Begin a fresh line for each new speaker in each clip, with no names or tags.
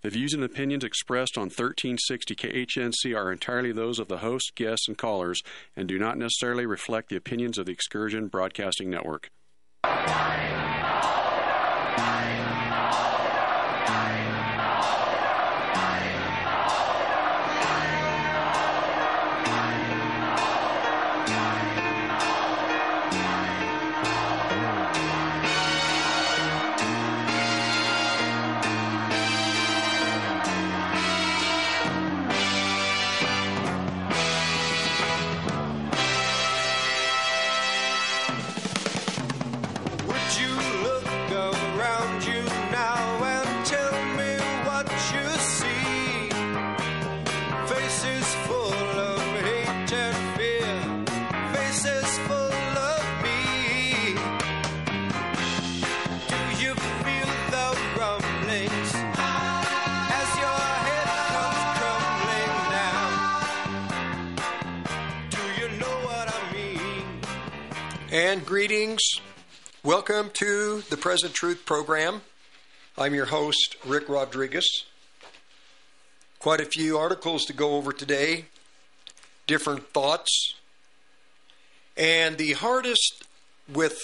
The views and opinions expressed on 1360 KHNC are entirely those of the host, guests, and callers, and do not necessarily reflect the opinions of the Excursion Broadcasting Network.
And greetings. Welcome to the Present Truth program. I'm your host, Rick Rodriguez. Quite a few articles to go over today, different thoughts. And the hardest with,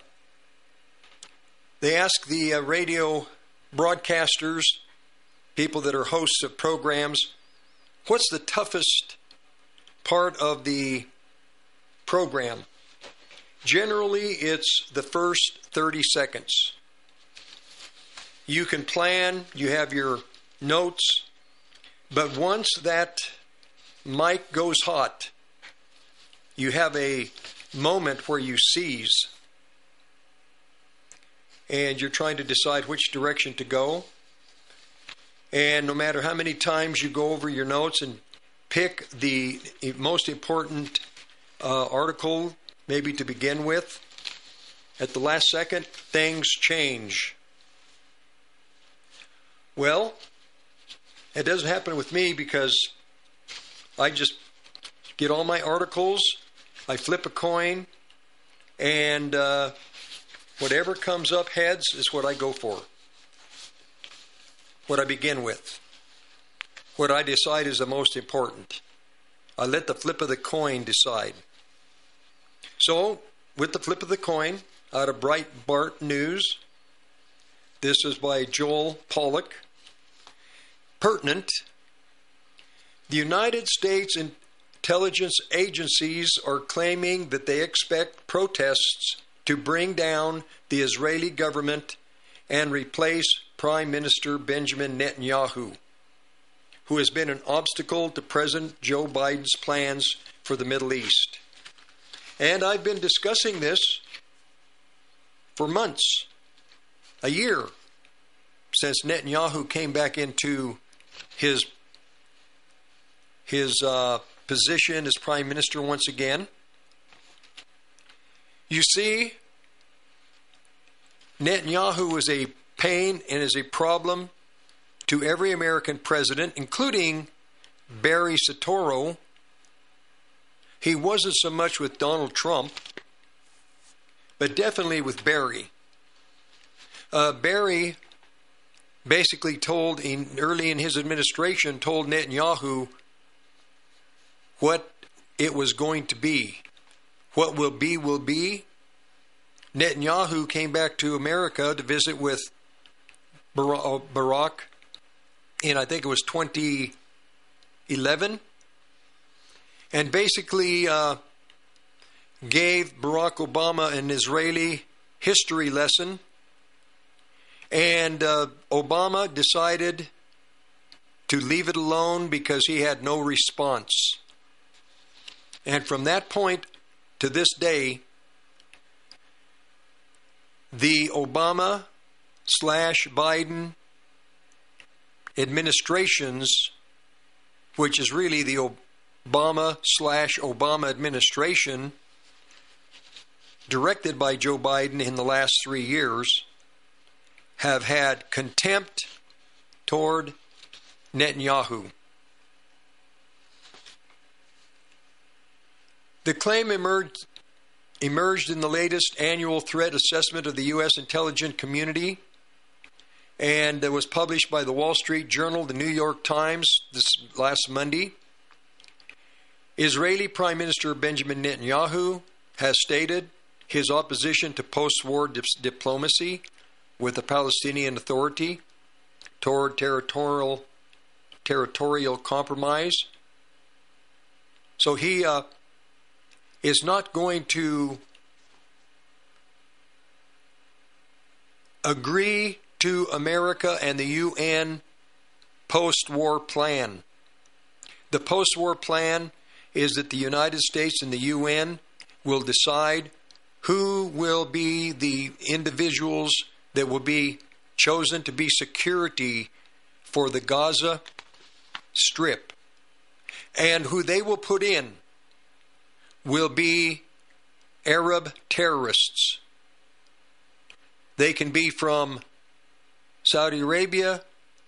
they ask the radio broadcasters, people that are hosts of programs, what's the toughest part of the program? Generally, it's the first 30 seconds. You can plan, you have your notes, but once that mic goes hot, you have a moment where you seize, and you're trying to decide which direction to go. And no matter how many times you go over your notes and pick the most important article, maybe to begin with, at the last second, things change. Well, it doesn't happen with me because I just get all my articles, I flip a coin, and whatever comes up heads is what I go for. What I begin with. What I decide is the most important. I let the flip of the coin decide. So, with the flip of the coin, out of Breitbart News, this is by Joel Pollack. Pertinent, the United States intelligence agencies are claiming that they expect protests to bring down the Israeli government and replace Prime Minister Benjamin Netanyahu, who has been an obstacle to President Joe Biden's plans for the Middle East. And I've been discussing this for months, a year, since Netanyahu came back into his position as Prime Minister once again. You see, Netanyahu is a pain and is a problem to every American president, including Barry Soetoro. He wasn't so much with Donald Trump, but definitely with Barry. Barry basically early in his administration, told Netanyahu what it was going to be. What will be, will be. Netanyahu came back to America to visit with Barack in, I think it was 2011. And basically gave Barack Obama an Israeli history lesson. And Obama decided to leave it alone because he had no response. And from that point to this day, the Obama/Biden administrations, which is really the Obama/Obama administration, directed by Joe Biden in the last 3 years, have had contempt toward Netanyahu. The claim emerged in the latest annual threat assessment of the U.S. intelligence community, and it was published by the Wall Street Journal, the New York Times this last Monday. Israeli Prime Minister Benjamin Netanyahu has stated his opposition to post-war diplomacy with the Palestinian Authority toward territorial compromise. So he is not going to agree to America and the UN post-war plan. The post-war plan is that the United States and the UN will decide who will be the individuals that will be chosen to be security for the Gaza Strip. And who they will put in will be Arab terrorists. They can be from Saudi Arabia,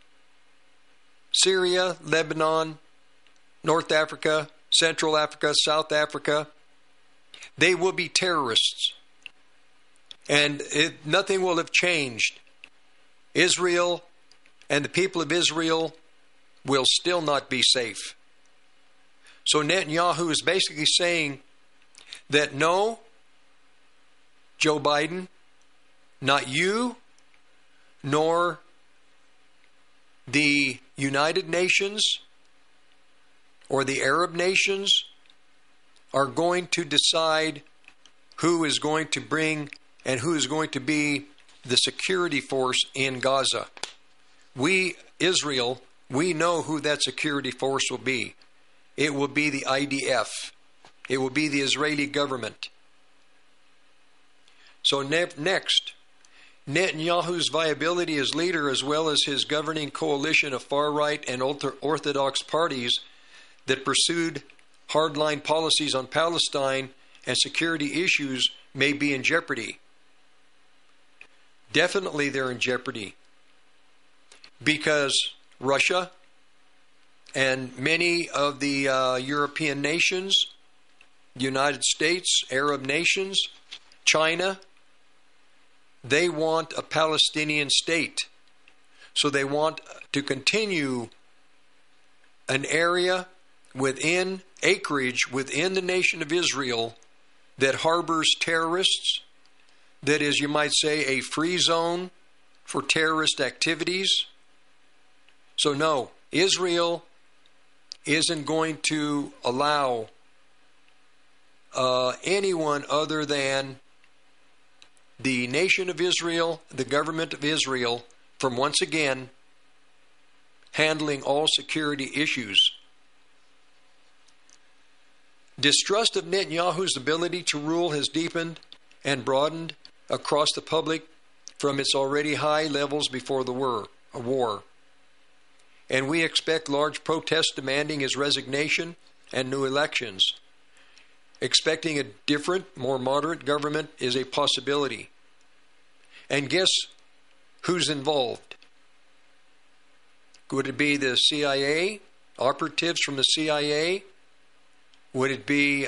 Syria, Lebanon, North Africa, Central Africa, South Africa. They will be terrorists. And nothing will have changed. Israel and the people of Israel will still not be safe. So Netanyahu is basically saying that no, Joe Biden, not you, nor the United Nations or the Arab nations are going to decide who is going to bring and who is going to be the security force in Gaza. We, Israel, we know who that security force will be. It will be the IDF. It will be the Israeli government. So next, Netanyahu's viability as leader, as well as his governing coalition of far-right and ultra-Orthodox parties that pursued hardline policies on Palestine and security issues, may be in jeopardy. Definitely they're in jeopardy because Russia and many of the European nations, United States, Arab nations, China, they want a Palestinian state. So they want to continue an area within acreage within the nation of Israel that harbors terrorists, that is, you might say, a free zone for terrorist activities. So no, Israel isn't going to allow anyone other than the nation of Israel, the government of Israel, from once again handling all security issues. Distrust of Netanyahu's ability to rule has deepened and broadened across the public from its already high levels before the war. And we expect large protests demanding his resignation and new elections. Expecting a different, more moderate government is a possibility. And guess who's involved? Would it be the CIA, operatives from the CIA? Would it be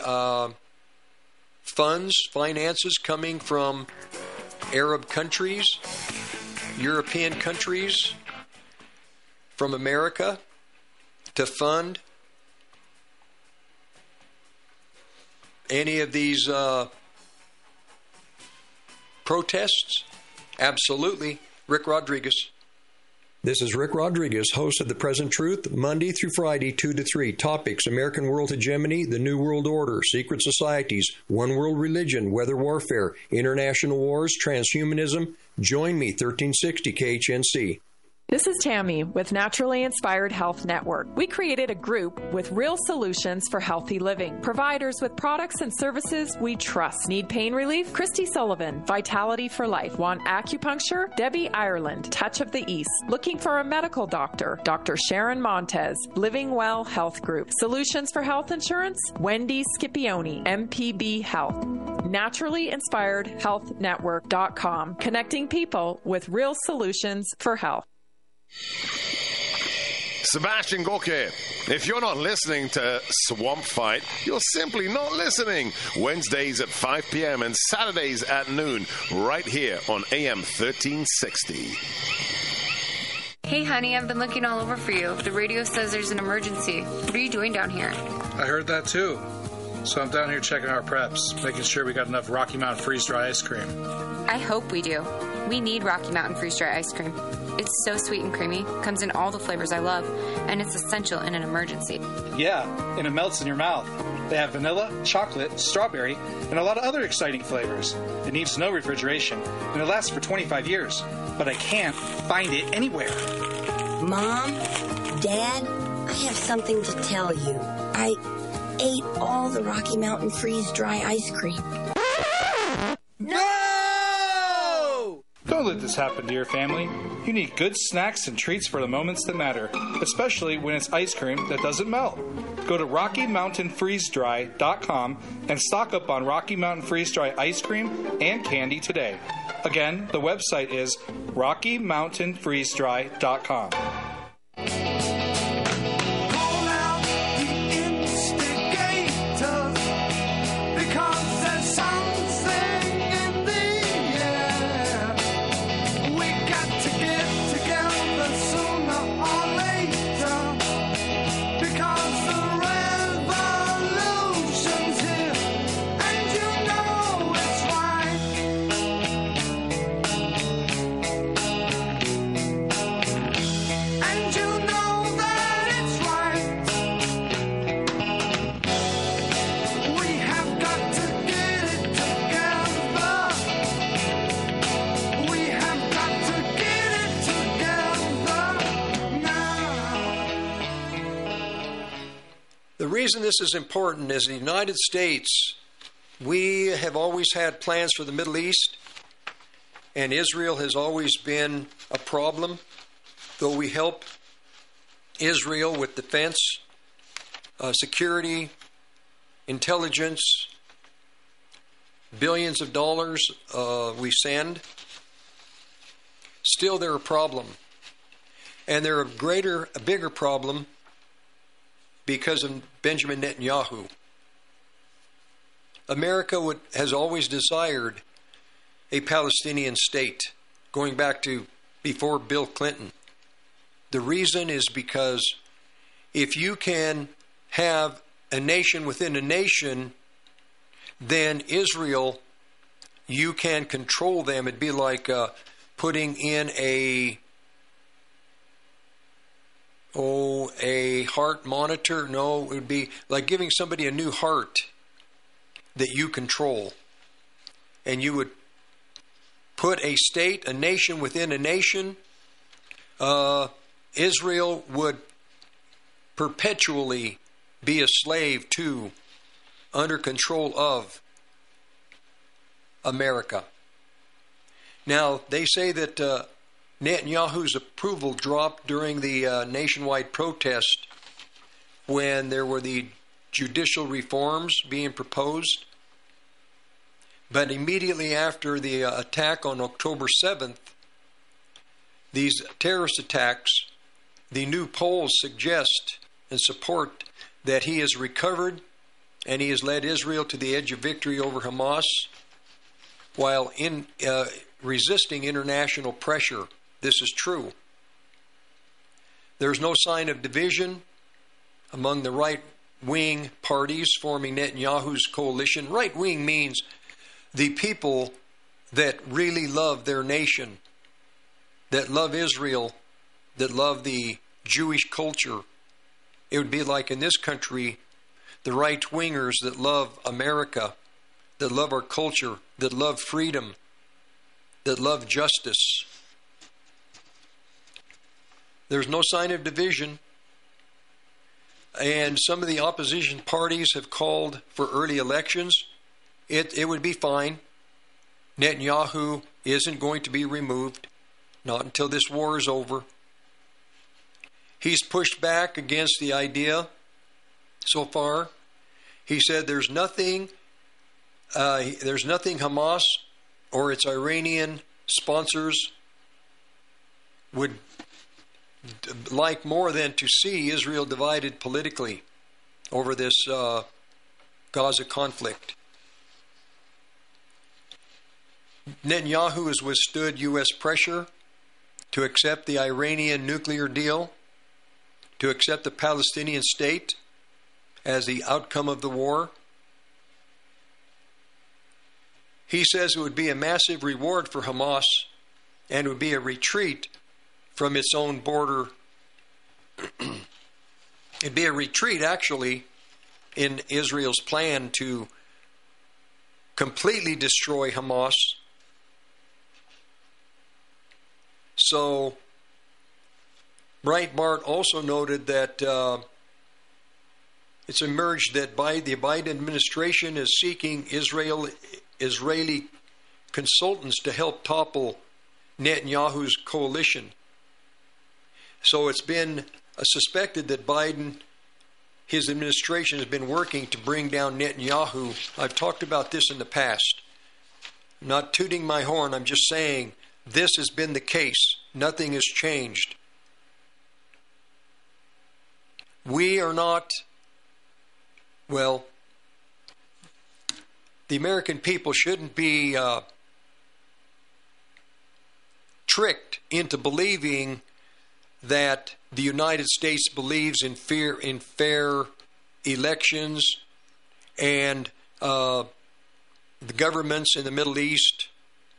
finances coming from Arab countries, European countries, from America to fund any of these protests? Absolutely. Rick Rodriguez.
This is Rick Rodriguez, host of The Present Truth, Monday through Friday, 2 to 3. Topics: American world hegemony, the New World Order, secret societies, one world religion, weather warfare, international wars, transhumanism. Join me, 1360 KHNC.
This is Tammy with Naturally Inspired Health Network. We created a group with real solutions for healthy living. Providers with products and services we trust. Need pain relief? Christy Sullivan, Vitality for Life. Want acupuncture? Debbie Ireland, Touch of the East. Looking for a medical doctor? Dr. Sharon Montez, Living Well Health Group. Solutions for health insurance? Wendy Scipione, MPB Health. NaturallyInspiredHealthNetwork.com. Connecting people with real solutions for health.
Sebastian Gorka. If you're not listening to Swamp Fight, you're simply not listening. Wednesdays at 5 p.m. and Saturdays at noon, right here on AM 1360.
Hey, honey, I've been looking all over for you. The radio says there's an emergency. What are you doing down here?
I heard that too. So I'm down here checking our preps, making sure we got enough Rocky Mountain freeze-dry ice cream.
I hope we do. We need Rocky Mountain freeze-dry ice cream. It's so sweet and creamy, comes in all the flavors I love, and it's essential in an emergency.
Yeah, and it melts in your mouth. They have vanilla, chocolate, strawberry, and a lot of other exciting flavors. It needs no refrigeration, and it lasts for 25 years. But I can't find it anywhere.
Mom, Dad, I have something to tell you. I ate all the Rocky Mountain freeze-dry ice cream.
No! Don't let this happen to your family. You need good snacks and treats for the moments that matter, especially when it's ice cream that doesn't melt. Go to RockyMountainFreezeDry.com and stock up on Rocky Mountain Freeze-Dry ice cream and candy today. Again, the website is RockyMountainFreezeDry.com.
The reason this is important is in the United States, we have always had plans for the Middle East, and Israel has always been a problem, though we help Israel with defense, security, intelligence, billions of dollars we send. Still, they're a problem. And they're a bigger problem because of Benjamin Netanyahu. America has always desired a Palestinian state, going back to before Bill Clinton. The reason is because if you can have a nation within a nation, then Israel, you can control them. It'd be like putting in a heart monitor. No, it would be like giving somebody a new heart that you control. And you would put a state, a nation within a nation. Israel would perpetually be a slave to, under control of America. Now, they say that Netanyahu's approval dropped during the nationwide protest when there were the judicial reforms being proposed. But immediately after the attack on October 7th, these terrorist attacks, the new polls suggest and support that he has recovered and he has led Israel to the edge of victory over Hamas while resisting international pressure. This is true. There's no sign of division among the right-wing parties forming Netanyahu's coalition. Right-wing means the people that really love their nation, that love Israel, that love the Jewish culture. It would be like in this country, the right-wingers that love America, that love our culture, that love freedom, that love justice. There's no sign of division. And some of the opposition parties have called for early elections. It would be fine. Netanyahu isn't going to be removed, not until this war is over. He's pushed back against the idea so far. He said there's nothing Hamas or its Iranian sponsors would like more than to see Israel divided politically over this Gaza conflict. Netanyahu has withstood U.S. pressure to accept the Iranian nuclear deal, to accept the Palestinian state as the outcome of the war. He says it would be a massive reward for Hamas and it would be a retreat from its own border. It'd be a retreat, actually, in Israel's plan to completely destroy Hamas. So, Breitbart also noted that it's emerged that the Biden administration is seeking Israeli consultants to help topple Netanyahu's coalition. So it's been suspected that Biden, his administration, has been working to bring down Netanyahu. I've talked about this in the past. I'm not tooting my horn, I'm just saying this has been the case. Nothing has changed. We are not, well, the American people shouldn't be tricked into believing that the United States believes in fair elections and the governments in the Middle East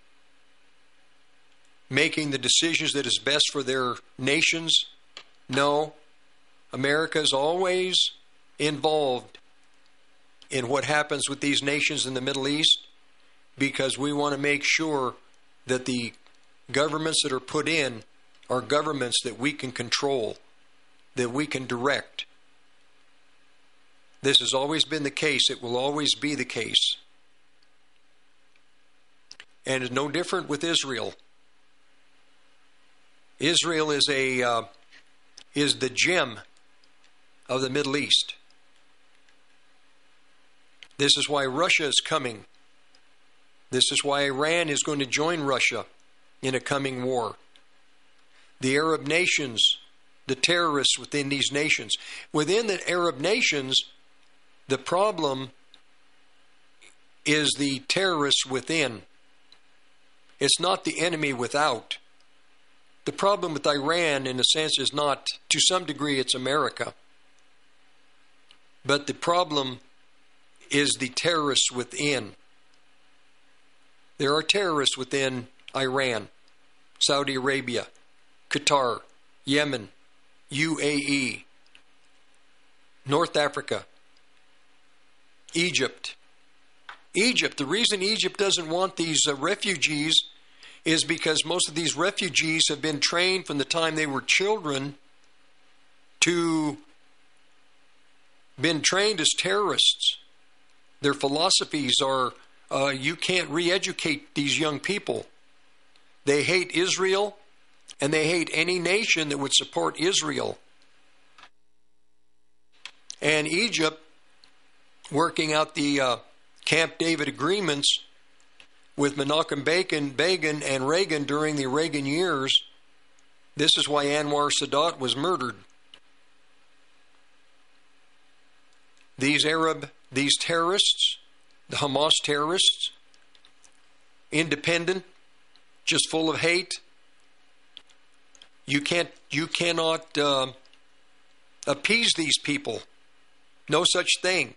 making the decisions that is best for their nations. No, America is always involved in what happens with these nations in the Middle East because we want to make sure that the governments that are put in are governments that we can control, that we can direct. This has always been the case. It will always be the case. And it's no different with Israel. Israel is the gem of the Middle East. This is why Russia is coming. This is why Iran is going to join Russia in a coming war. The Arab nations, the terrorists within these nations. Within the Arab nations, the problem is the terrorists within. It's not the enemy without. The problem with Iran, in a sense, is not, to some degree, it's America. But the problem is the terrorists within. There are terrorists within Iran, Saudi Arabia, Qatar, Yemen, UAE, North Africa, Egypt. The reason Egypt doesn't want these refugees is because most of these refugees have been trained from the time they were children been trained as terrorists. Their philosophies are, you can't re-educate these young people. They hate Israel, and they hate any nation that would support Israel. And Egypt, working out the Camp David agreements with Menachem Begin and Reagan during the Reagan years, this is why Anwar Sadat was murdered. These terrorists, the Hamas terrorists, independent, just full of hate. You cannot appease these people. No such thing.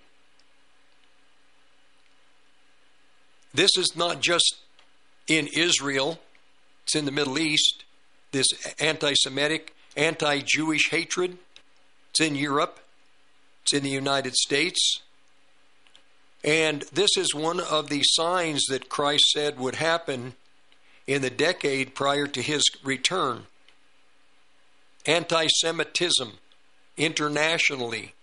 This is not just in Israel. It's in the Middle East. This anti-Semitic, anti-Jewish hatred. It's in Europe. It's in the United States. And this is one of the signs that Christ said would happen in the decade prior to his return. Anti-Semitism internationally.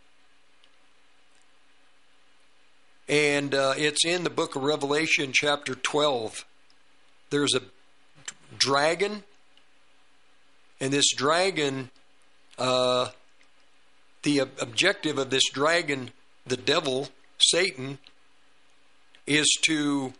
And it's in the book of Revelation, chapter 12. There's a dragon, and this dragon, the objective of this dragon, the devil, Satan, is to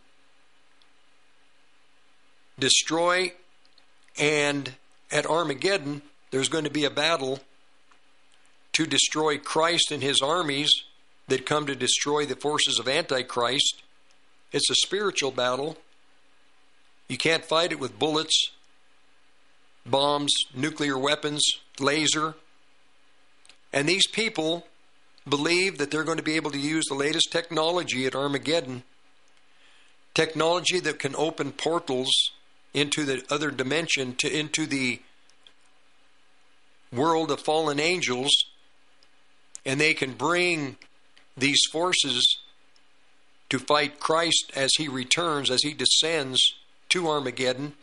destroy, and at Armageddon, there's going to be a battle to destroy Christ and his armies that come to destroy the forces of Antichrist. It's a spiritual battle. You can't fight it with bullets. bombs, nuclear weapons, laser. And these people believe that they're going to be able to use the latest technology at Armageddon, technology that can open portals into the other dimension, into the world of fallen angels, and they can bring these forces to fight Christ as he returns, as he descends to Armageddon.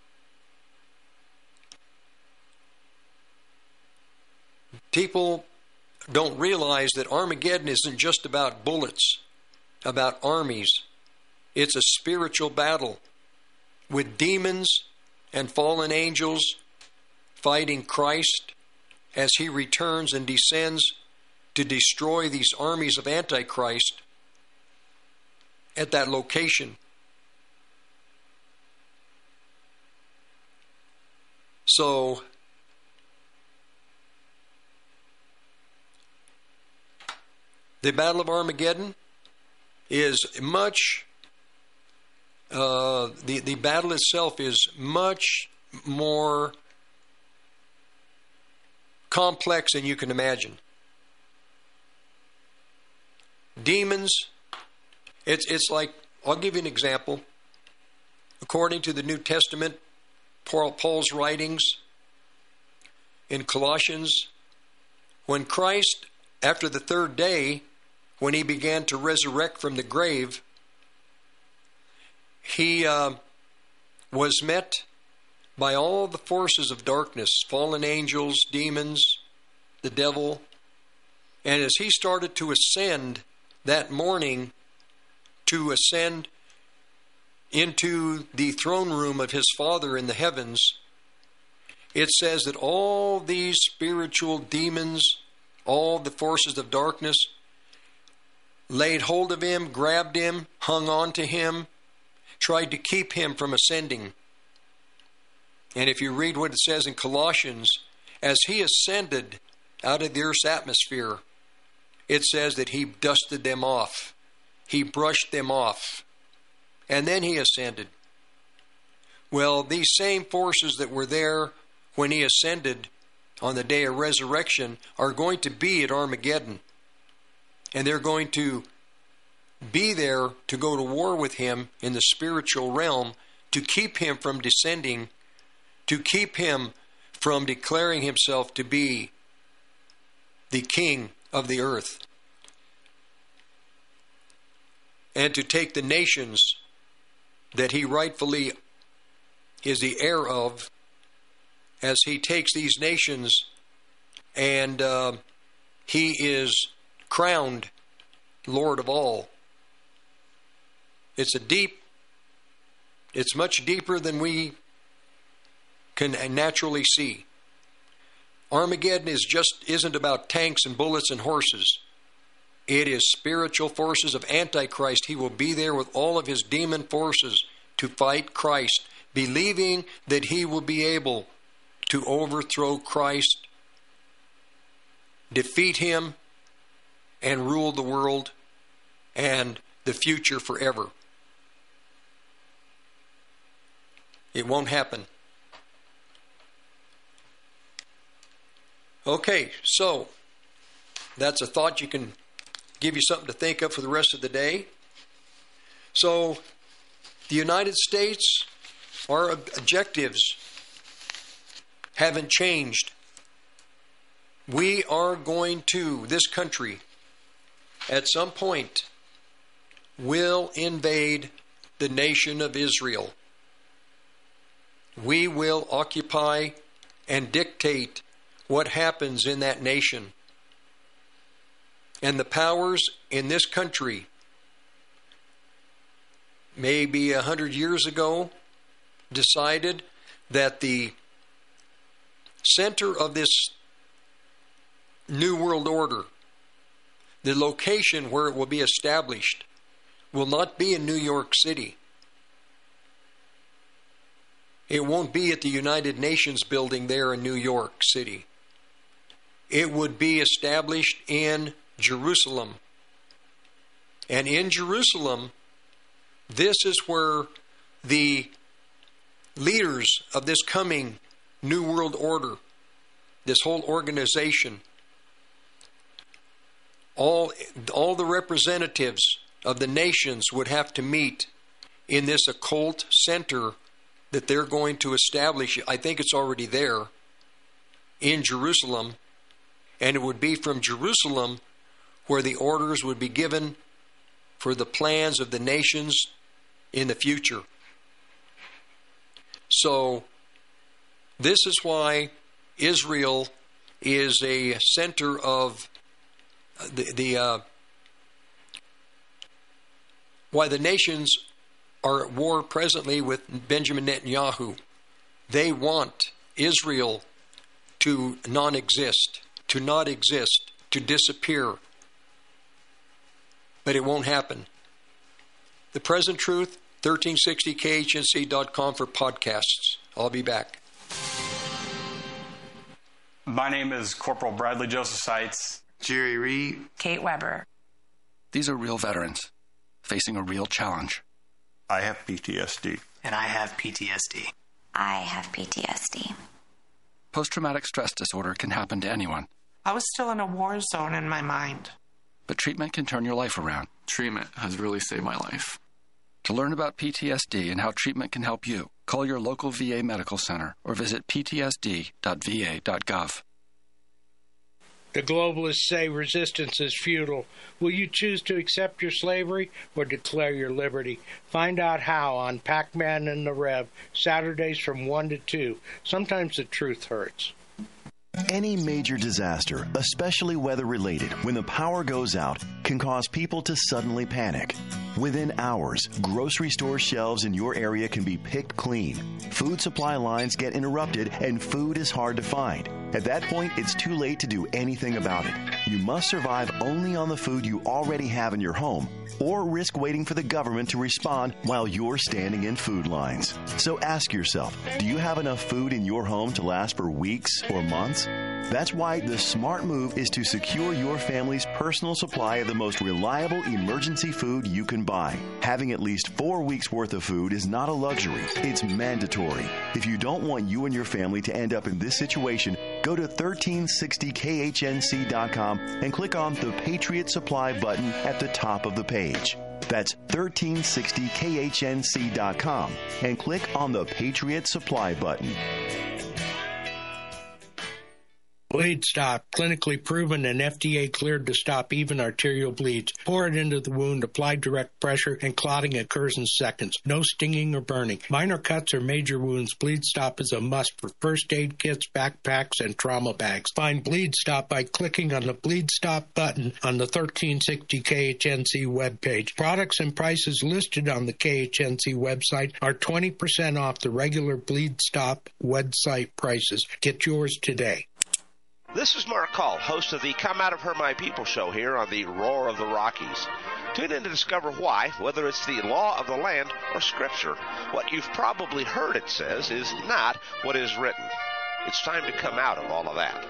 People don't realize that Armageddon isn't just about bullets, about armies. It's a spiritual battle with demons and fallen angels fighting Christ as he returns and descends to destroy these armies of Antichrist at that location. So, the Battle of Armageddon is much, the battle itself is much more complex than you can imagine. Demons, it's like, I'll give you an example. According to the New Testament, Paul's writings in Colossians, when Christ, after the third day, when he began to resurrect from the grave, he was met by all the forces of darkness, fallen angels, demons, the devil. And as he started to ascend that morning, to ascend into the throne room of his Father in the heavens, it says that all these spiritual demons, all the forces of darkness, laid hold of him, grabbed him, hung on to him, tried to keep him from ascending. And if you read what it says in Colossians, as he ascended out of the earth's atmosphere, it says that he dusted them off. He brushed them off. And then he ascended. Well, these same forces that were there when he ascended on the day of resurrection are going to be at Armageddon. And they're going to be there to go to war with him in the spiritual realm, to keep him from descending, to keep him from declaring himself to be the king of the earth, and to take the nations that he rightfully is the heir of, as he takes these nations and he is crowned Lord of all. It's much deeper than we can naturally see. Armageddon isn't about tanks and bullets and horses. It is spiritual forces of Antichrist. He will be there with all of his demon forces to fight Christ, believing that he will be able to overthrow Christ, defeat him, and rule the world and the future forever. It won't happen. Okay, so that's a thought. You can give you something to think of for the rest of the day. So the United States, our objectives haven't changed. We are going to, this country, at some point, will invade the nation of Israel. We will occupy and dictate what happens in that nation. And the powers in this country, maybe 100 years ago, decided that the center of this New World Order, the location where it will be established, will not be in New York City. It won't be at the United Nations building there in New York City. It would be established in Jerusalem. And in Jerusalem, this is where the leaders of this coming New World Order, this whole organization, all the representatives of the nations would have to meet in this occult center that they're going to establish. I think it's already there in Jerusalem, and it would be from Jerusalem where the orders would be given for the plans of the nations in the future. So this is why Israel is a center of why the nations are at war presently with Benjamin Netanyahu. They want Israel to non-exist, to not exist, to disappear. But it won't happen. The Present Truth, 1360khnc.com for podcasts. I'll be back.
My name is Corporal Bradley Joseph Seitz.
Jerry Reed.
Kate Weber.
These are real veterans facing a real challenge.
I have PTSD.
And I have PTSD.
I have PTSD.
Post-traumatic stress disorder can happen to anyone.
I was still in a war zone in my mind.
But treatment can turn your life around.
Treatment has really saved my life.
To learn about PTSD and how treatment can help you, call your local VA medical center or visit ptsd.va.gov.
The globalists say resistance is futile. Will you choose to accept your slavery or declare your liberty? Find out how on Pac-Man and the Rev, Saturdays from 1 to 2. Sometimes the truth hurts.
Any major disaster, especially weather-related, when the power goes out, can cause people to suddenly panic. Within hours, grocery store shelves in your area can be picked clean. Food supply lines get interrupted, and food is hard to find. At that point, it's too late to do anything about it. You must survive only on the food you already have in your home, or risk waiting for the government to respond while you're standing in food lines. So ask yourself, do you have enough food in your home to last for weeks or months? That's why the smart move is to secure your family's personal supply of the most reliable emergency food you can buy. Having at least 4 weeks worth of food is not a luxury, it's mandatory. If you don't want you and your family to end up in this situation, go to 1360khnc.com and click on the Patriot Supply button at the top of the page. That's 1360khnc.com and click on the Patriot Supply button.
Bleed Stop, clinically proven and FDA cleared to stop even arterial bleeds. Pour it into the wound, apply direct pressure, and clotting occurs in seconds. No stinging or burning. Minor cuts or major wounds, Bleed Stop is a must for first aid kits, backpacks, and trauma bags. Find Bleed Stop by clicking on the Bleed Stop button on the 1360 KHNC webpage. Products and prices listed on the KHNC website are 20% off the regular Bleed Stop website prices. Get yours today.
This is Mark Call, host of the Come Out of Her My People show here on the Roar of the Rockies. Tune in to discover why, whether it's the law of the land or Scripture, what you've probably heard it says is not what is written. It's time to come out of all of that.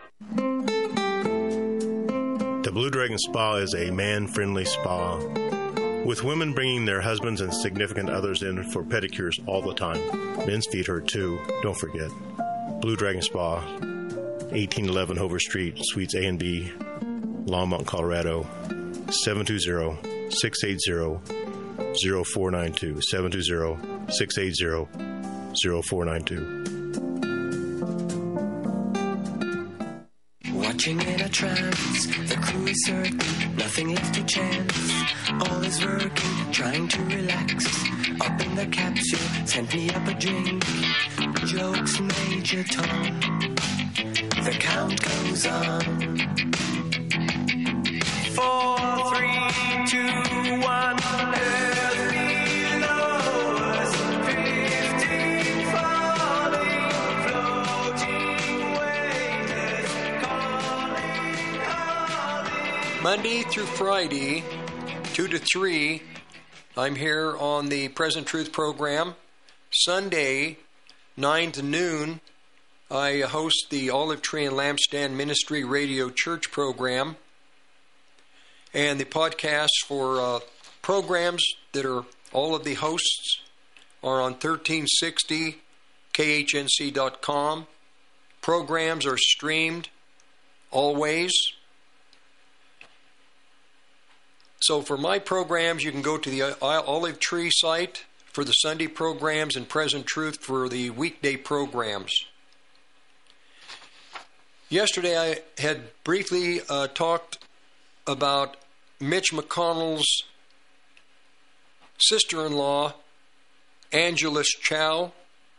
The Blue Dragon Spa is a man-friendly spa, with women bringing their husbands and significant others in for pedicures all the time. Men's feet hurt too, don't forget. Blue Dragon Spa, 1811 Hover Street, Suites A and B, Longmont, Colorado, 720-680-0492, 720-680-0492.
Watching in a trance, the crew is certain, nothing left to chance. All is working, trying to relax. Up in the capsule, sent me up a drink. Jokes, Major Tom. The count goes on. 4, 3, 2, 1. Earth below us, drifting, falling, floating, weightless, calling.
Monday through Friday, 2 to 3, I'm here on the Present Truth program. Sunday, 9 to noon, I host the Olive Tree and Lampstand Ministry Radio Church program. And the podcasts for programs that are all of the hosts are on 1360
KHNC.com. Programs are streamed always. So for my programs, you can go to the Olive Tree site for the Sunday programs and Present Truth for the weekday programs. Yesterday I had briefly talked about Mitch McConnell's sister-in-law, Angela Chow,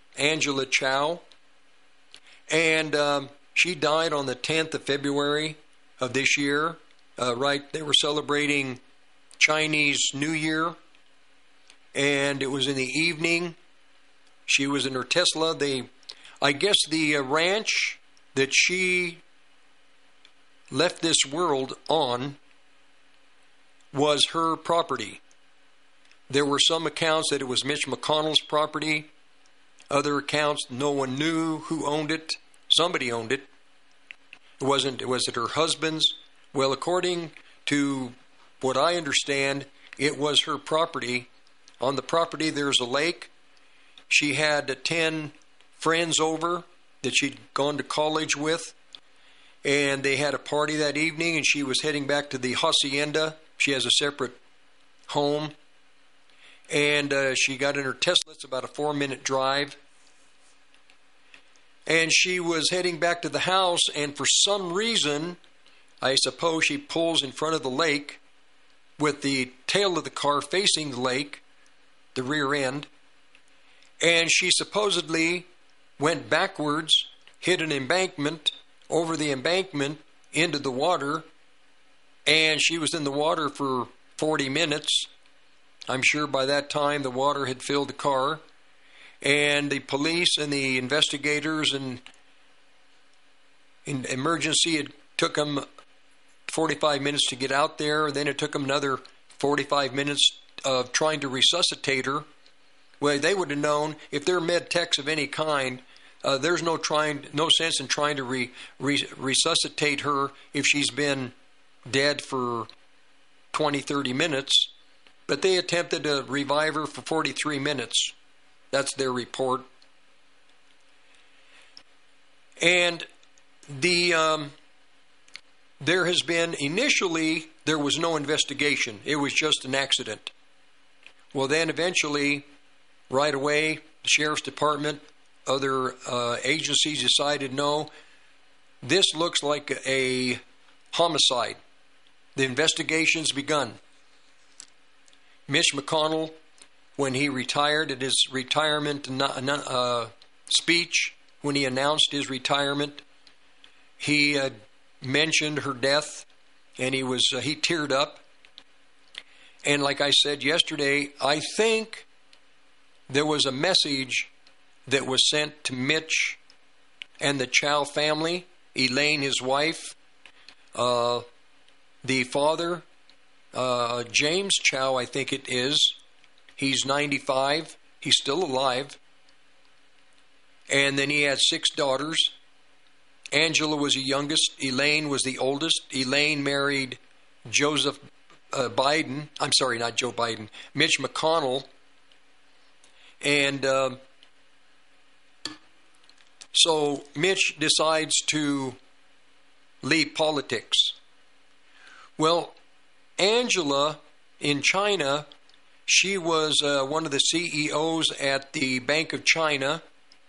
and she died on the 10th of February of this year. They were celebrating Chinese New Year, and it was in the evening. She was in her Tesla. I guess the ranch that she left this world on was her property. There were some accounts that it was Mitch McConnell's property. Other accounts, no one knew who owned it. Somebody owned it. Was it her husband's? Well, according to what I understand, it was her property. On the property, there's a lake. She had 10 friends over that she'd gone to college with, and they had a party that evening, and she was heading back to the hacienda. She has a separate home, and she got in her Tesla. It's about a 4-minute drive, and she was heading back to the house, and for some reason, I suppose she pulls in front of the lake with the tail of the car facing the lake, the rear end, and she supposedly went backwards, hit an embankment, over the embankment, into the water, and she was in the water for 40 minutes. I'm sure by that time the water had filled the car, and the police and the investigators and in emergency, it took them 45 minutes to get out there. Then it took them another 45 minutes of trying to resuscitate her. Well, they would have known if they're med techs of any kind, there's no sense in trying to resuscitate her if she's been dead for 20, 30 minutes. But they attempted to revive her for 43 minutes. That's their report. And there has been, initially, there was no investigation. It was just an accident. Well, then eventually, right away, the Sheriff's Department, other agencies decided, no, this looks like a homicide. The investigation's begun. Mitch McConnell, when he retired at his retirement speech, when he announced his retirement, he mentioned her death, and he teared up. And like I said yesterday, I think there was a message that was sent to Mitch and the Chow family, Elaine, his wife, the father, James Chow, I think it is. He's 95. He's still alive. And then he had 6 daughters. Angela was the youngest. Elaine was the oldest. Elaine married Joseph Biden. I'm sorry, not Joe Biden. Mitch McConnell. And so Mitch decides to leave politics. Well, Angela in China, she was one of the CEOs at the Bank of China.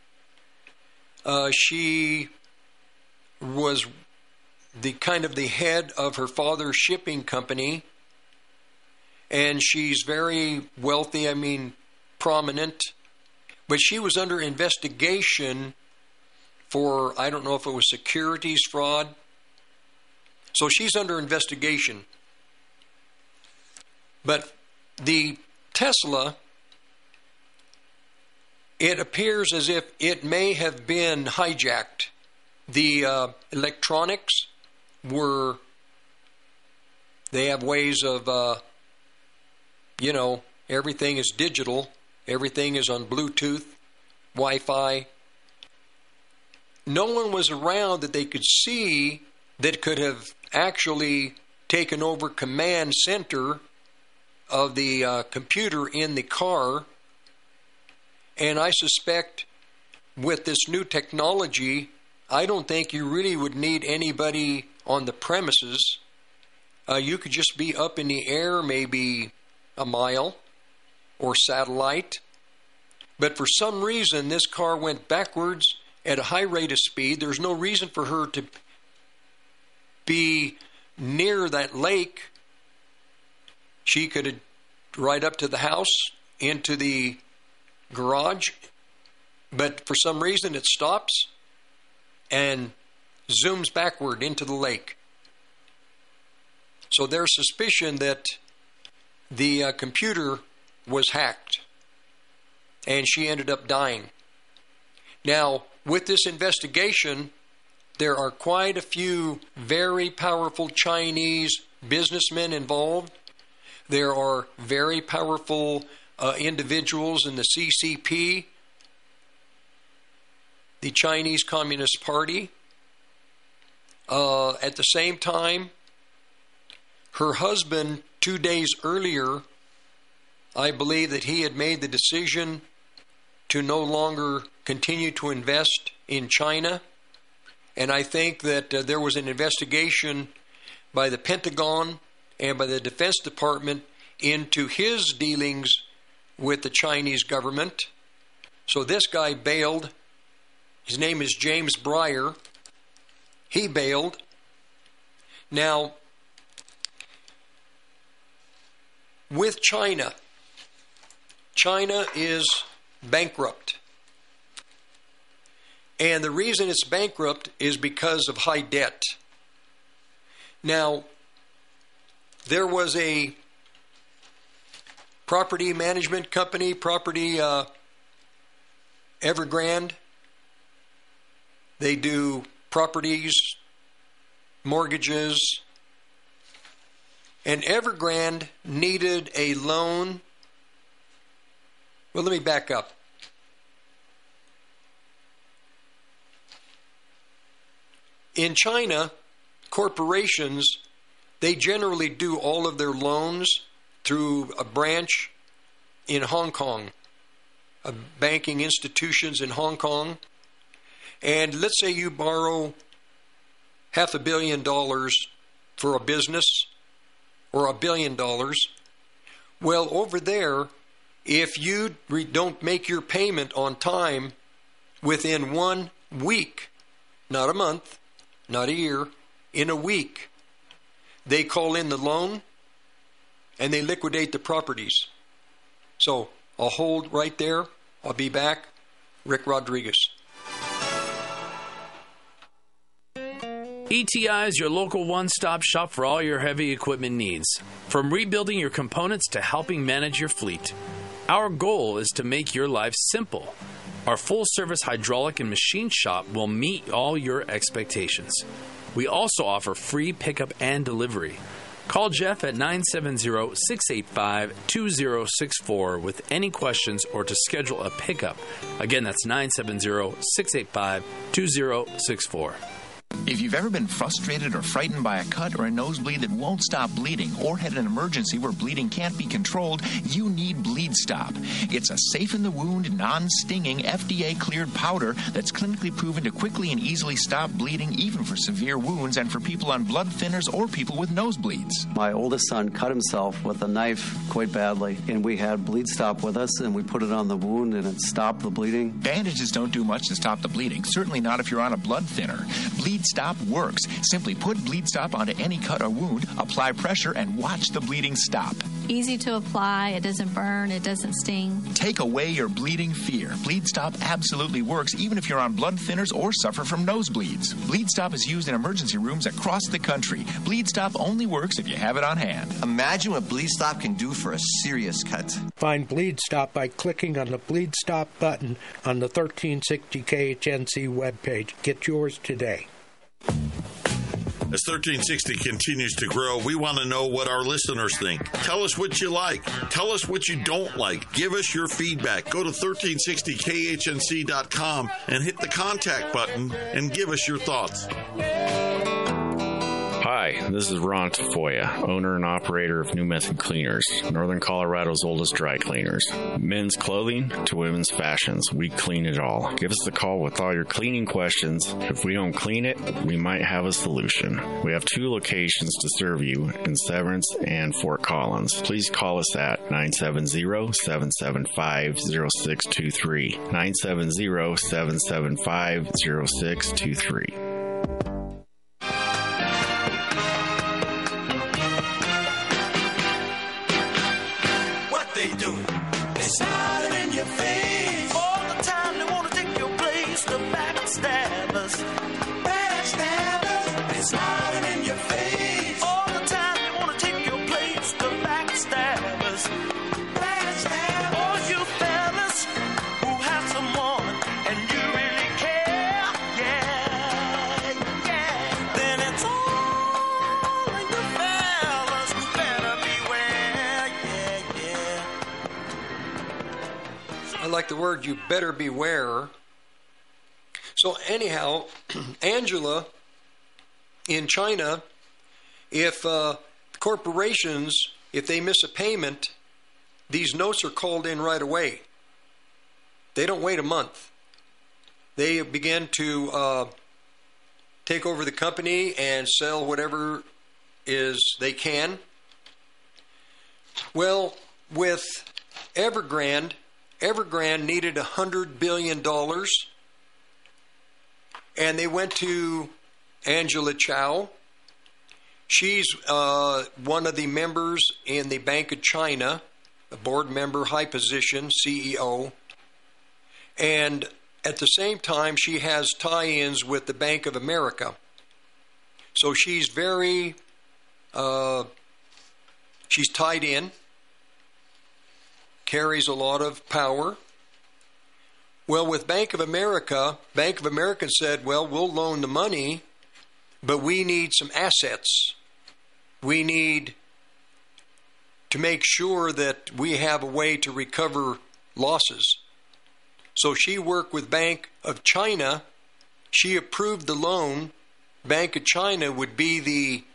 She was the head of her father's shipping company, and she's very wealthy, prominent, but she was under investigation for, I don't know if it was securities fraud. So she's under investigation. But the Tesla, it appears as if it may have been hijacked. The electronics they have ways of, everything is digital. Everything is on Bluetooth, Wi-Fi. No one was around that they could see that could have actually taken over command center of the computer in the car. And I suspect with this new technology, I don't think you really would need anybody on the premises. You could just be up in the air maybe a mile or satellite. But for some reason, this car went backwards at a high rate of speed. There's no reason for her to be near that lake. She could ride up to the house, into the garage, but for some reason it stops and zooms backward into the lake. So there's suspicion that the computer was hacked, and she ended up dying. Now, with this investigation, there are quite a few very powerful Chinese businessmen involved. There are very powerful individuals in the CCP, the Chinese Communist Party. At the same time, her husband, 2 days earlier, I believe that he had made the decision to no longer continue to invest in China. And I think that there was an investigation by the Pentagon and by the Defense Department into his dealings with the Chinese government. So this guy bailed. His name is James Breyer. He bailed. Now, with China, China is bankrupt. And the reason it's bankrupt is because of high debt. Now, there was a property management company, Evergrande. They do properties, mortgages. And Evergrande needed a loan. Well, let me back up. In China, corporations, they generally do all of their loans through a branch in Hong Kong, banking institutions in Hong Kong. And let's say you borrow $500 million for a business, or $1 billion. Well, over there, if you don't make your payment on time within 1 week, not a month, not a year, in a week, they call in the loan and they liquidate the properties. So I'll hold right there. I'll be back. Rick Rodriguez.
ETI is your local one-stop shop for all your heavy equipment needs. From rebuilding your components to helping manage your fleet, our goal is to make your life simple. Our full-service hydraulic and machine shop will meet all your expectations. We also offer free pickup and delivery. Call Jeff at 970-685-2064 with any questions or to schedule a pickup. Again, that's 970-685-2064.
If you've ever been frustrated or frightened by a cut or a nosebleed that won't stop bleeding, or had an emergency where bleeding can't be controlled, you need Bleed Stop. It's a safe-in-the-wound, non-stinging, FDA-cleared powder that's clinically proven to quickly and easily stop bleeding, even for severe wounds and for people on blood thinners or people with nosebleeds.
My oldest son cut himself with a knife quite badly, and we had Bleed Stop with us, and we put it on the wound, and it stopped the bleeding.
Bandages don't do much to stop the bleeding, certainly not if you're on a blood thinner. Bleed Stop works. Simply put Bleed Stop onto any cut or wound, apply pressure, and watch the bleeding stop.
Easy to apply. It doesn't burn. It doesn't sting.
Take away your bleeding fear. Bleed Stop absolutely works even if you're on blood thinners or suffer from nosebleeds. Bleed Stop is used in emergency rooms across the country. Bleed Stop only works if you have it on hand.
Imagine what Bleed Stop can do for a serious cut.
Find Bleed Stop by clicking on the Bleed Stop button on the 1360 KHNC webpage. Get yours today.
As 1360 continues to grow, we want to know what our listeners think. Tell us what you like. Tell us what you don't like. Give us your feedback. Go to 1360khnc.com and hit the contact button and give us your thoughts.
Hi,
Hi, this is Ron Tafoya, owner and operator of New Method Cleaners, Northern Colorado's oldest dry cleaners. Men's clothing to women's fashions, we clean it all. Give us a call with all your cleaning questions. If we don't clean it, we might have a solution. We have 2 locations to serve you in Severance and Fort Collins. Please call us at 970-775-0623. 970-775-0623.
Smiling in your face all the time. They want to take your place. The backstabbers, backstabbers. They smiling in your face all the time. They want to take your place. The backstabbers, backstabbers. All you fellas who have someone and you really care, yeah, yeah. Then it's all of you fellas who better beware, yeah, yeah.
I like the word, you better beware. So anyhow, Angela, in China, if corporations, if they miss a payment, these notes are called in right away. They don't wait a month. They begin to take over the company and sell whatever is they can. Well, with Evergrande needed $100 billion, and they went to Angela Chow. She's one of the members in the Bank of China, a board member, high position, CEO. And at the same time, she has tie-ins with the Bank of America. So she's very, she's tied in, carries a lot of power. Well, with Bank of America said, well, we'll loan the money, but we need some assets. We need to make sure that we have a way to recover losses. So she worked with Bank of China. She approved the loan. Bank of China would be the,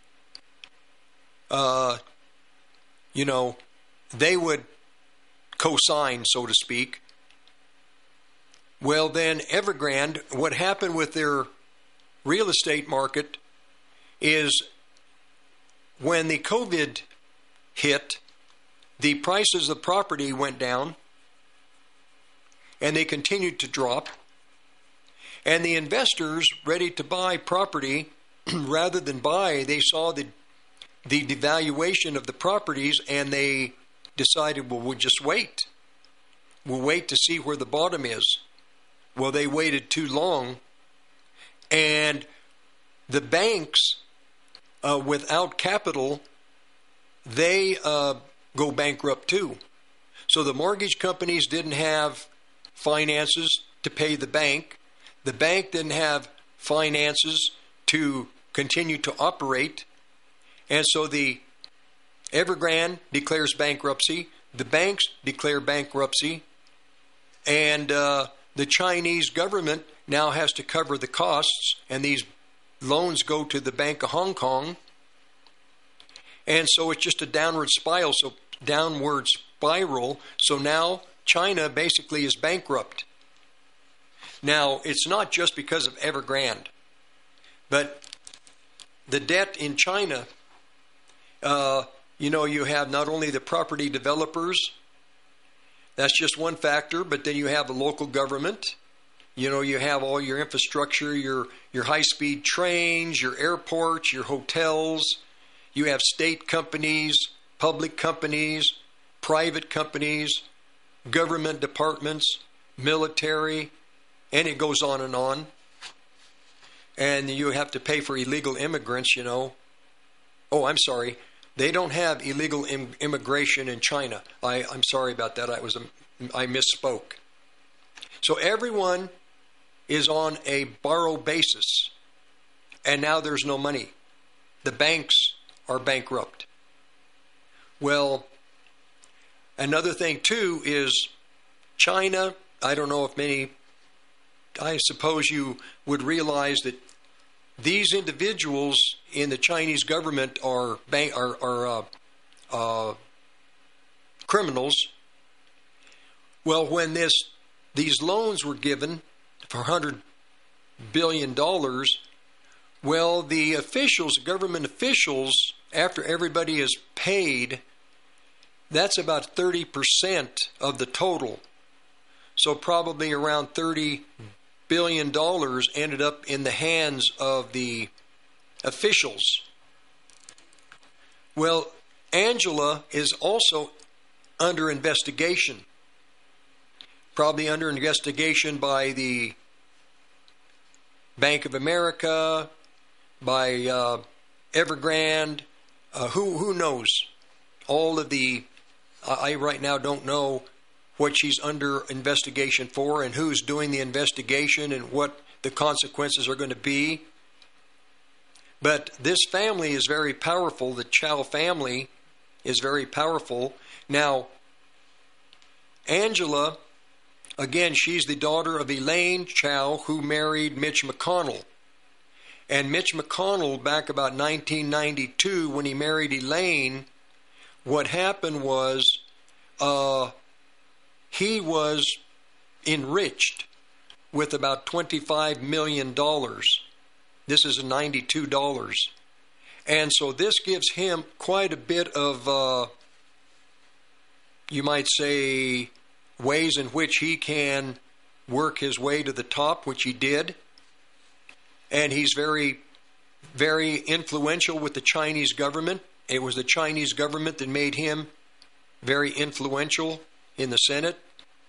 they would co-sign, so to speak. Well, then Evergrande, what happened with their real estate market is when the COVID hit, the prices of property went down and they continued to drop. And the investors ready to buy property, rather than buy, they saw the devaluation of the properties and they decided, well, we'll just wait. We'll wait to see where the bottom is. Well, they waited too long, and the banks, without capital, they go bankrupt too. So the mortgage companies didn't have finances to pay the bank. The bank didn't have finances to continue to operate. And so the Evergrande declares bankruptcy. The banks declare bankruptcy. And the Chinese government now has to cover the costs, and these loans go to the Bank of Hong Kong. And so it's just a downward spiral. So now China basically is bankrupt. Now, it's not just because of Evergrande, but the debt in China, you have not only the property developers, that's just one factor, but then you have the local government. You have all your infrastructure, your high-speed trains, your airports, your hotels. You have state companies, public companies, private companies, government departments, military, and it goes on and on. And you have to pay for illegal immigrants, Oh, I'm sorry. They don't have illegal immigration in China. I'm sorry about that. I misspoke. So everyone is on a borrow basis, and now there's no money. The banks are bankrupt. Well, another thing too is China. I don't know if I suppose you would realize that these individuals in the Chinese government are criminals. Well, when these loans were given for $100 billion, well, the officials, government officials, after everybody is paid, that's about 30% of the total. So probably around $30 billion ended up in the hands of the officials. Well, Angela is also under investigation. Probably under investigation by the Bank of America, by Evergrande, who knows? All of the, I right now don't know what she's under investigation for and who's doing the investigation and what the consequences are going to be. But this family is very powerful. The Chow family is very powerful. Now, Angela, again, she's the daughter of Elaine Chow, who married Mitch McConnell. And Mitch McConnell, back about 1992, when he married Elaine, what happened was he was enriched with about $25 million. This is $92. And so this gives him quite a bit of, you might say, ways in which he can work his way to the top, which he did. And he's very, very influential with the Chinese government. It was the Chinese government that made him very influential in the Senate.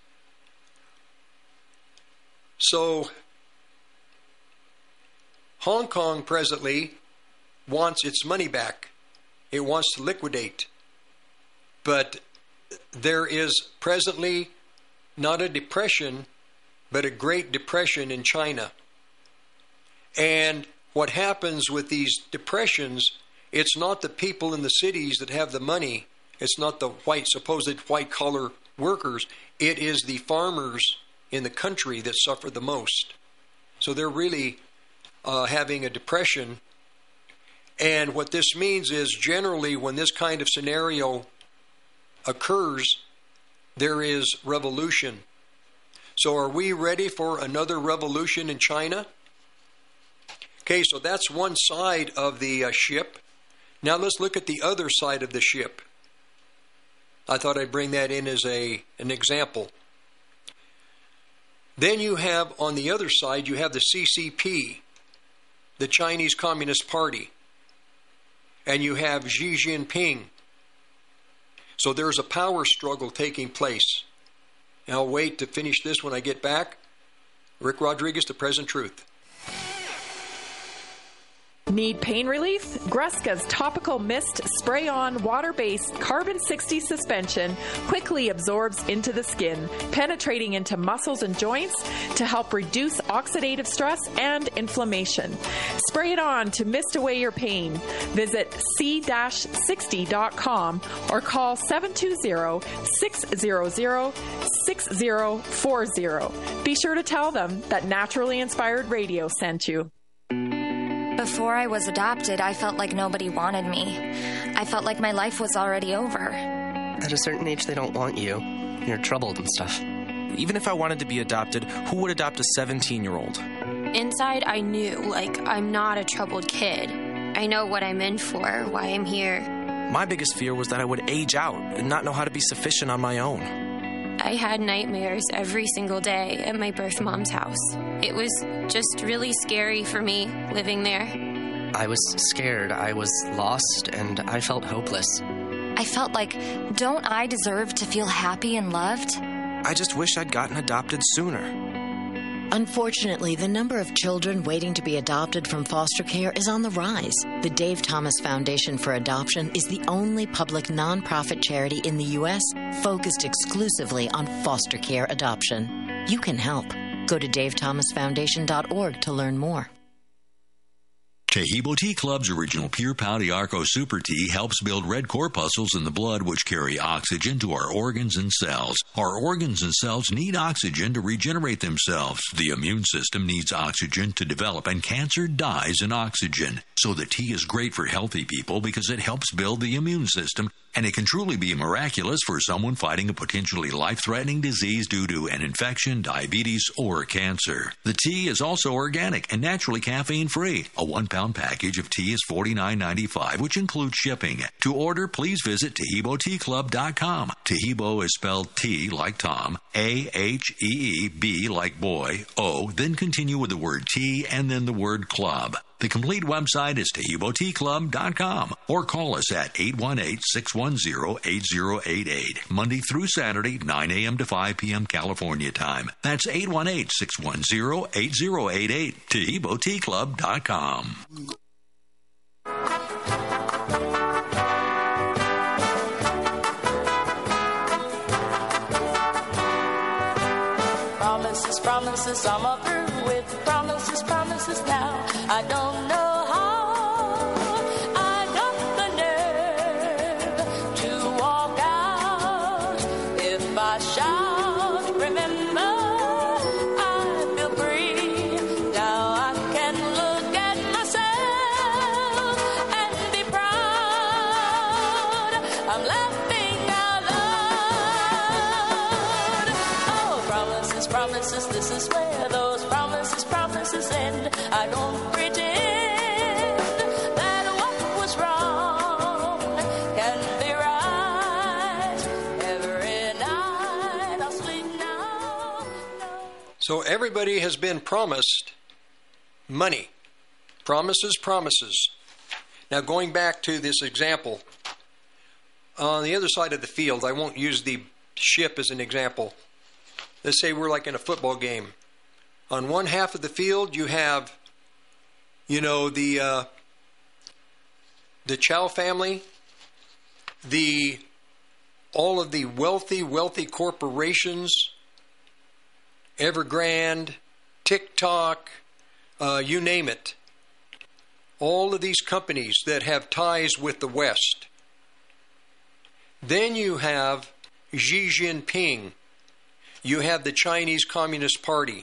So Hong Kong presently wants its money back. It wants to liquidate. But there is presently not a depression, but a Great Depression in China. And what happens with these depressions, it's not the people in the cities that have the money. It's not the supposed white-collar workers. It is the farmers in the country that suffer the most. So they're really having a depression. And what this means is generally when this kind of scenario occurs, there is revolution. So are we ready for another revolution in China? Okay, so that's one side of the ship. Now let's look at the other side of the ship. I thought I'd bring that in as an example. Then you have, on the other side, you have the CCP, the Chinese Communist Party. And you have Xi Jinping. So there's a power struggle taking place. And I'll wait to finish this when I get back. Rick Rodriguez, The Present Truth.
Need pain relief? Greska's Topical Mist Spray-On Water-Based Carbon-60 Suspension quickly absorbs into the skin, penetrating into muscles and joints to help reduce oxidative stress and inflammation. Spray it on to mist away your pain. Visit c-60.com or call 720-600-6040. Be sure to tell them that Naturally Inspired Radio sent you.
Before I was adopted, I felt like nobody wanted me. I felt like my life was already over.
At a certain age, they don't want you. You're troubled and stuff. Even if I wanted to be adopted, who would adopt a 17-year-old?
Inside, I knew, I'm not a troubled kid. I know what I'm in for, why I'm here.
My biggest fear was that I would age out and not know how to be sufficient on my own.
I had nightmares every single day at my birth mom's house. It was just really scary for me living there.
I was scared, I was lost, and I felt hopeless.
I felt like, don't I deserve to feel happy and loved?
I just wish I'd gotten adopted sooner.
Unfortunately, the number of children waiting to be adopted from foster care is on the rise. The Dave Thomas Foundation for Adoption is the only public nonprofit charity in the U.S. focused exclusively on foster care adoption. You can help. Go to davethomasfoundation.org to learn more.
Tahibo Tea Club's original Pure Pau Arco Super Tea helps build red corpuscles in the blood which carry oxygen to our organs and cells. Our organs and cells need oxygen to regenerate themselves. The immune system needs oxygen to develop, and cancer dies in oxygen. So the tea is great for healthy people because it helps build the immune system, and it can truly be miraculous for someone fighting a potentially life-threatening disease due to an infection, diabetes, or cancer. The tea is also organic and naturally caffeine-free. A 1-pound package of tea is $49.95, which includes shipping. To order, please visit TahiboTeaClub.com. Tahibo is spelled T like Tom, A-H-E-E-B like boy, O, then continue with the word tea and then the word club. The complete website is TahiboTeaClub.com, or call us at 818-610-8088, Monday through Saturday, 9 a.m. to 5 p.m. California time. That's 818-610-8088, TahiboTeaClub.com.
Promises, promises, I'm through with promises, promises now. I don't know how I got the nerve to walk out. If I shout, remember, I feel free. Now I can look at myself and be proud. I'm laughing out loud. Oh, promises, promises, this is where those promises end. I don't pretend that what was wrong can be right. Every night I'll sleep now.
So everybody has been promised money. Promises, promises. Now going back to this example, on the other side of the field, I won't use the ship as an example. Let's say we're like in a football game. On one half of the field, you have, the Chow family, all of the wealthy corporations, Evergrande, TikTok, you name it. All of these companies that have ties with the West. Then you have Xi Jinping. You have the Chinese Communist Party.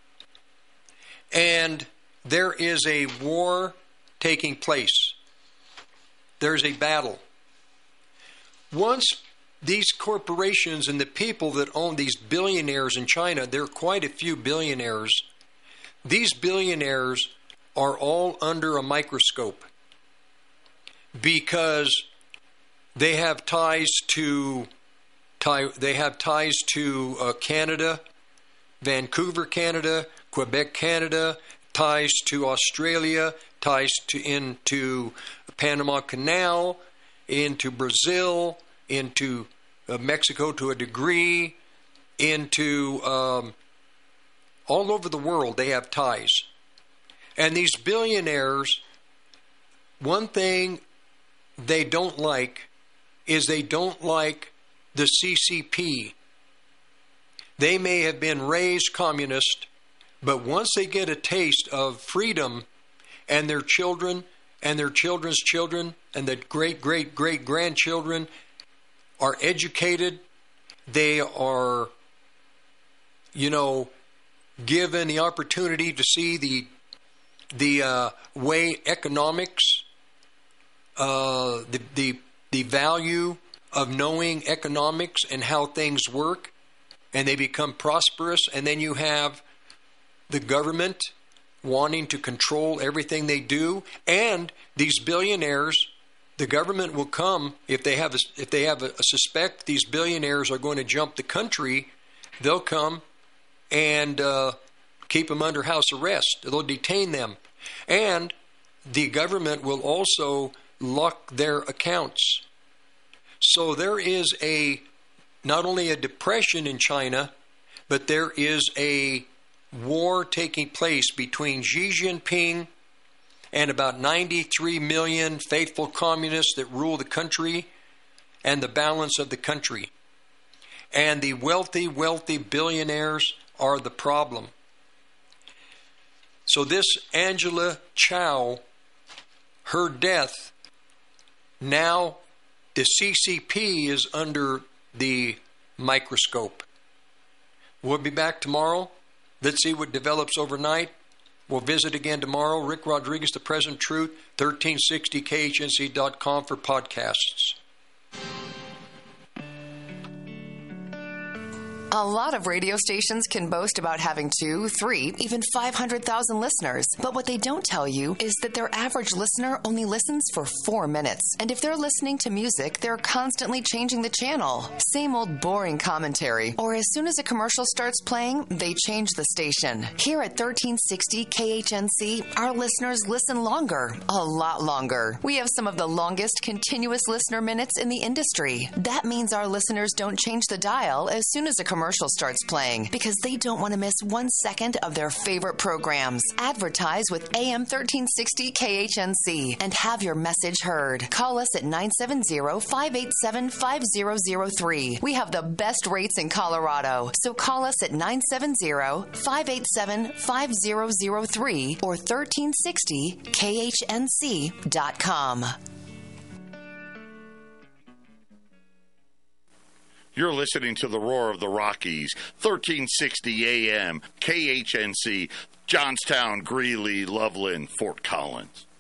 And there is a war taking place. There's a battle. Once these corporations and the people that own these billionaires in China, there are quite a few billionaires. These billionaires are all under a microscope because they have ties to Canada, Vancouver, Canada, Quebec, Canada, ties to Australia, ties into Panama Canal, into Brazil, into Mexico to a degree, into all over the world they have ties. And these billionaires, one thing they don't like is they don't like the CCP. They may have been raised communist, but once they get a taste of freedom, and their children and their children's children and the great-great-great-grandchildren are educated, they are, given the opportunity to see the way economics, the value of knowing economics and how things work, and they become prosperous. And then you have the government wanting to control everything they do, and these billionaires. The government will come if they have a suspect these billionaires are going to jump the country. They'll come and keep them under house arrest. They'll detain them, and the government will also lock their accounts. So there is not only a depression in China, but there is a war taking place between Xi Jinping and about 93 million faithful communists that rule the country and the balance of the country. And the wealthy billionaires are the problem. So this Angela Chow her death, now the CCP is under the microscope. We'll be back tomorrow. Let's see what develops overnight. We'll visit again tomorrow. Rick Rodriguez, The Present Truth, 1360khnc.com for podcasts.
A lot of radio stations can boast about having 2, 3, even 500,000 listeners. But what they don't tell you is that their average listener only listens for 4 minutes. And if they're listening to music, they're constantly changing the channel. Same old boring commentary. Or as soon as a commercial starts playing, they change the station. Here at 1360 KHNC, our listeners listen longer, a lot longer. We have some of the longest continuous listener minutes in the industry. That means our listeners don't change the dial as soon as a commercial starts playing because they don't want to miss 1 second of their favorite programs. Advertise with AM 1360 KHNC and have your message heard. Call us at 970-587-5003. We have the best rates in Colorado, so call us at 970-587-5003 or 1360khnc.com.
You're listening to the Roar of the Rockies, 1360 AM, KHNC, Johnstown, Greeley, Loveland, Fort Collins.